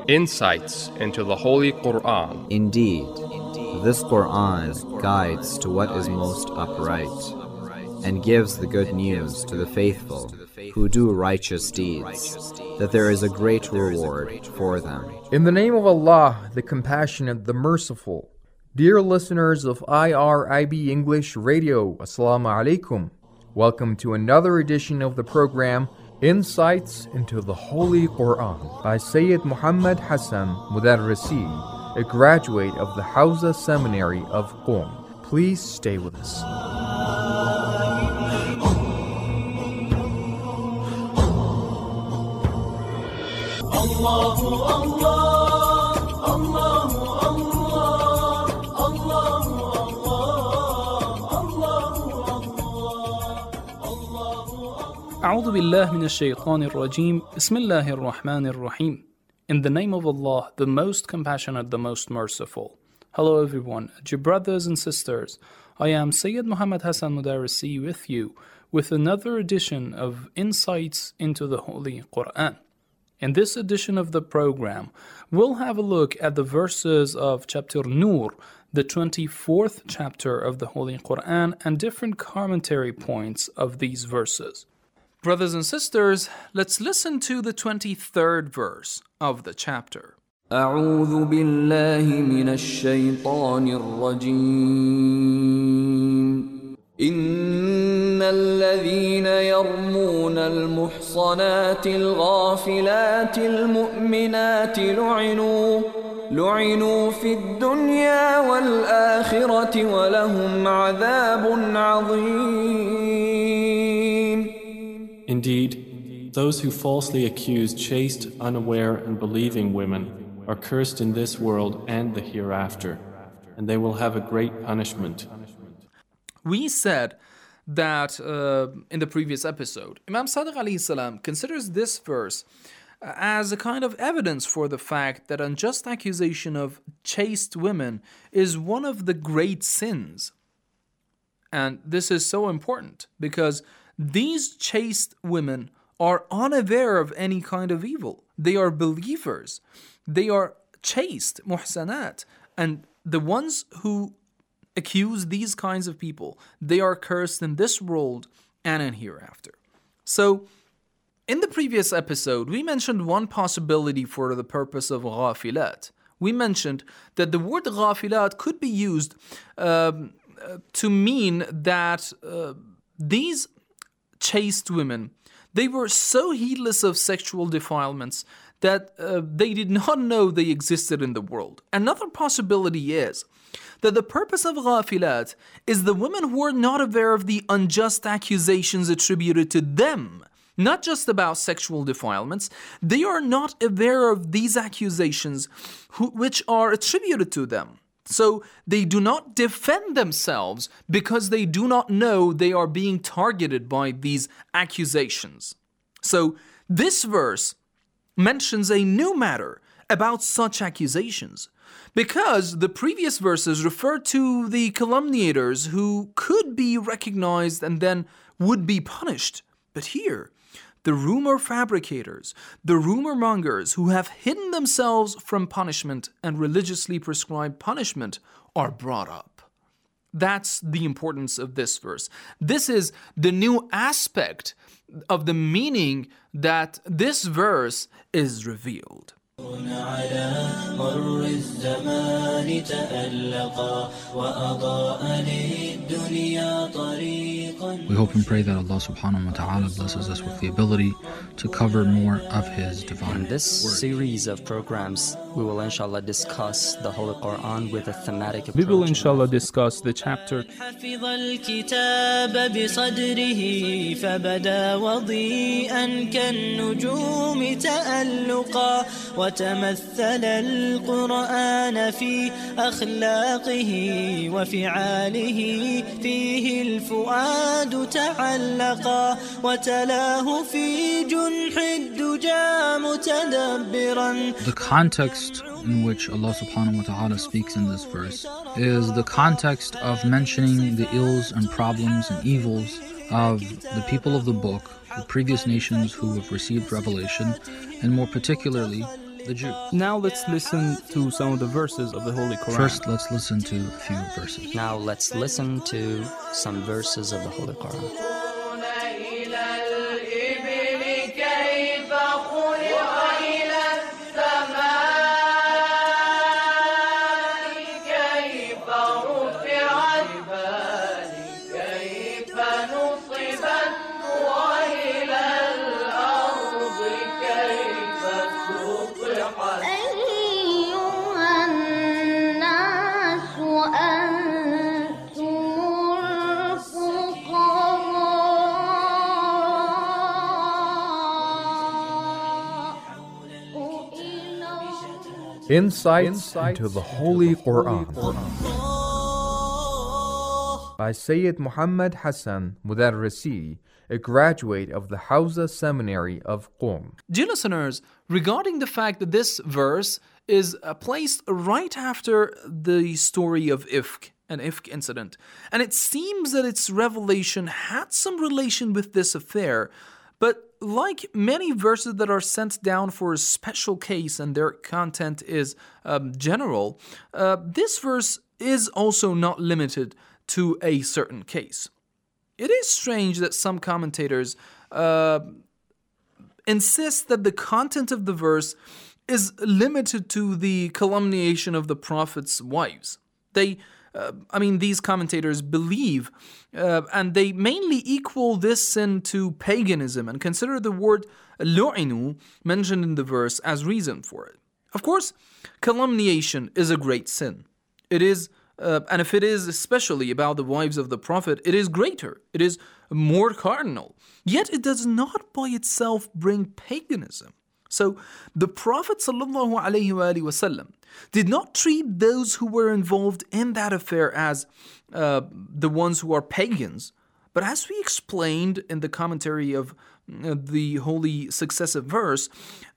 Insights into the Holy Quran. Indeed, this Quran guides to what is most upright, and gives the good news to the faithful who do righteous deeds, that there is a great reward for them. In the name of Allah, the Compassionate, the Merciful. Dear listeners of IRIB English Radio, Assalamu alaikum. Welcome to another edition of the program, Insights into the Holy Quran, by Sayyid Muhammad Hassan Mudarrisi, a graduate of the Hawza Seminary of Qom. Please stay with us. Allahu Allah, Allahu Allah, Allahu Allah. أعوذ بالله من الشيطان الرجيم. بسم الله الرحمن الرحيم. In the name of Allah, the most compassionate, the most merciful. Hello everyone, dear brothers and sisters. I am Sayyid Muhammad Hassan Mudarrisi with you with another edition of Insights into the Holy Quran. In this edition of the program, we'll have a look at the verses of chapter Nur, the 24th chapter of the Holy Quran, and different commentary points of these verses. Brothers and sisters, let's listen to the 23rd verse of the chapter. أعوذ بالله من الشيطان الرجيم إن الذين يرمون المحصنات الغافلات المؤمنات لعنوا في الدنيا والآخرة ولهم عذاب عظيم. Indeed, those who falsely accuse chaste, unaware, and believing women are cursed in this world and the hereafter, and they will have a great punishment. We said that in the previous episode, Imam Sadiq alayhi salam considers this verse as a kind of evidence for the fact that unjust accusation of chaste women is one of the great sins. And this is so important because these chaste women are unaware of any kind of evil. They are believers. They are chaste, muhsanat. And the ones who accuse these kinds of people, they are cursed in this world and in hereafter. So, in the previous episode, we mentioned one possibility for the purpose of ghafilat. We mentioned that the word ghafilat could be used to mean that these chaste women, they were so heedless of sexual defilements that they did not know they existed in the world. Another possibility is that the purpose of ghafilat is the women who are not aware of the unjust accusations attributed to them, not just about sexual defilements. They are not aware of these accusations which are attributed to them. So they do not defend themselves because they do not know they are being targeted by these accusations. So this verse mentions a new matter about such accusations, because the previous verses refer to the calumniators who could be recognized and then would be punished. But here, the rumor fabricators, the rumor mongers who have hidden themselves from punishment and religiously prescribed punishment are brought up. That's the importance of this verse. This is the new aspect of the meaning that this verse is revealed. على مر الزمان تألقا وأضاء للدنيا طريقا. We hope and pray that Allah subhanahu wa ta'ala blesses us with the ability to cover more of His divine In this word. series of programs, we will inshallah discuss the Holy Quran with a thematic approach. We will inshallah discuss the chapter حفظ الكتاب بصدره فبدا وضيئا كالنجوم تألقا وتمثل القرآن في أخلاقه وفعاله فيه الفؤاد تعلقا وتلاه في جنح الدجى متدبرا. The context in which Allah subhanahu wa ta'ala speaks in this verse is the context of mentioning the ills and problems and evils of the people of the book, the previous nations who have received revelation, and more particularly the Jew. Now let's listen to some of the verses of the Holy Quran. First, let's listen to a few verses. Now let's listen to some verses of the Holy Quran. Insights into the Holy Quran by Sayyid Muhammad Hassan Mudarrisi, a graduate of the Hawza Seminary of Qom. Dear listeners, regarding the fact that this verse is placed right after the story of Ifk, an Ifk incident, and it seems that its revelation had some relation with this affair, but like many verses that are sent down for a special case and their content is general, this verse is also not limited to a certain case. It is strange that some commentators insist that the content of the verse is limited to the calumniation of the Prophet's wives. These commentators believe and they mainly equal this sin to paganism and consider the word lu'inu mentioned in the verse as reason for it. Of course, calumniation is a great sin. It is, and if it is especially about the wives of the Prophet, it is greater. It is more cardinal. Yet it does not by itself bring paganism. So the Prophet ﷺ did not treat those who were involved in that affair as the ones who are pagans, but as we explained in the commentary of the holy successive verse,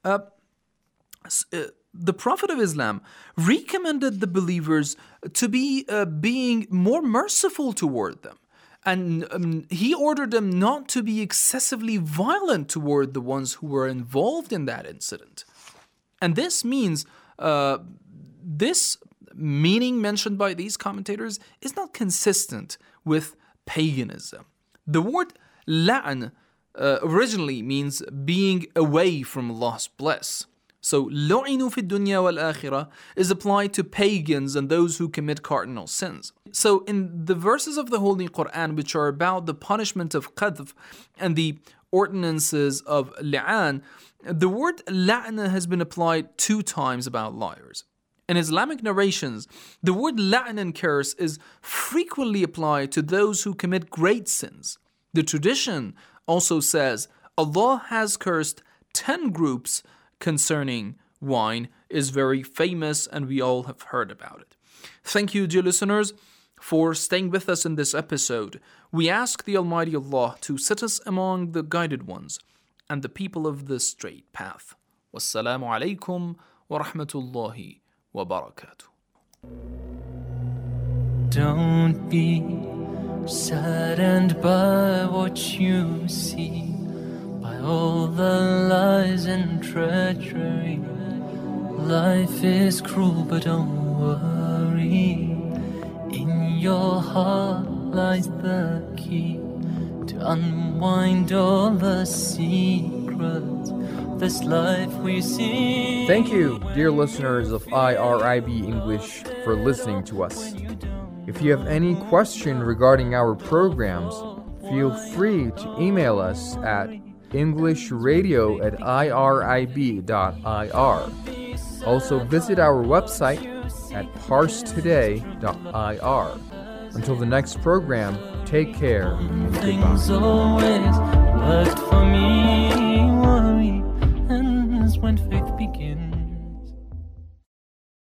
the Prophet of Islam recommended the believers to be being more merciful toward them. And he ordered them not to be excessively violent toward the ones who were involved in that incident. And this means, this meaning mentioned by these commentators is not consistent with paganism. The word la'an originally means being away from Allah's bliss. So, lu'inu fi dunya wal akhirah is applied to pagans and those who commit cardinal sins. So, in the verses of the Holy Quran, which are about the punishment of qadf and the ordinances of li'an, the word la'na has been applied 2 times about liars. In Islamic narrations, the word la'an and curse is frequently applied to those who commit great sins. The tradition also says Allah has cursed 10 groups concerning wine is very famous, and we all have heard about it. Thank you, dear listeners, for staying with us in this episode. We ask the Almighty Allah to set us among the guided ones and the people of the straight path. Wassalamu alaikum wa rahmatullahi wa barakatuh. Don't be saddened by what you see, by all the lies and treachery. Life is cruel, but don't worry. In your heart lies the key to unwind all the secrets of this life we see. Thank you, dear listeners of IRIB English, for listening to us. If you have any question regarding our programs, feel free to email us at englishradio@irib.ir. Also visit our website at parstoday.ir. Until the next program, take care and goodbye. Things always worked for me.